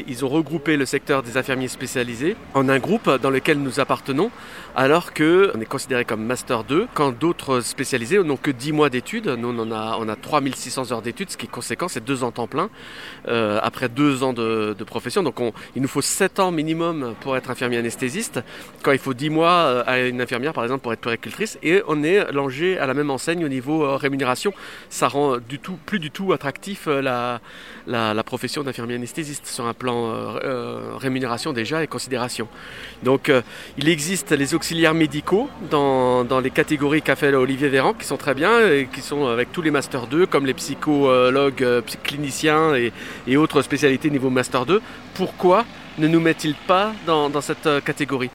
ils ont regroupé le secteur des infirmiers spécialisés en un groupe dans lequel nous appartenons, alors qu'on est considéré comme Master 2, quand d'autres spécialisés n'ont que 10 mois d'études. Nous, on a 3600 heures d'études, ce qui est conséquent, c'est 2 ans temps plein, après 2 ans de profession. Donc il nous faut 7 ans minimum pour être infirmier anesthésiste, quand il faut 10 mois à une infirmière, par exemple, pour être puéricultrice. Et on est longé à la même enseigne au niveau rémunération. Ça rend plus du tout attractif la profession d'infirmier anesthésiste sur un plan rémunération déjà et considération. Donc il existe les auxiliaires médicaux dans les catégories qu'a fait Olivier Véran, qui sont très bien et qui sont avec tous les Master 2, comme les psychologues, cliniciens et autres spécialités niveau Master 2. Pourquoi ne nous met-il pas dans cette catégorie ?